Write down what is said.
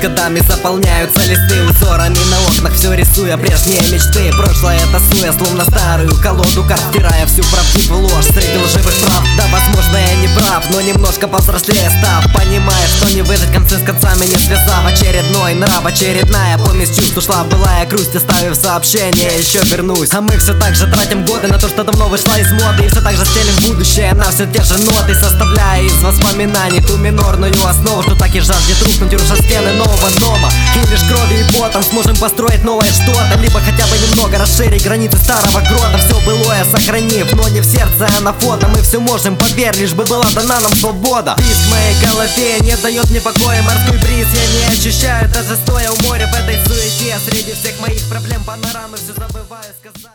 годами заполняются листы узорами на окнах, все рисуя прежние мечты. Прошлое тасуя, словно старую колоду карт, стирая всю правдивую ложь среди лживых прав. Да, возможно, я не прав, но немножко повзрослее став, понимая, что не выжить концы с концами, не связав. Очередной нрав, очередная помесь чувств, ушла былая грусть, оставив сообщение, еще вернусь. А мы все так же тратим годы на то, что давно вышла из моды, и все так же стелим будущее на все те же ноты, составляя из воспоминаний ту минорную основу, что так и жаждет рухнуть, руша стены нового дома. И лишь кровью и потом сможем построить новое что-то, либо хотя бы немного расширить границы старого грота. Все былое сохранив, но не в сердце, а на фото. Мы все можем, поверь, лишь бы была дана нам свобода. Писк в моей голове не дает мне покоя, морской бриз я не ощущаю, даже стоя у моря в этой суете. Среди всех моих проблем панорамы все забываю сказать.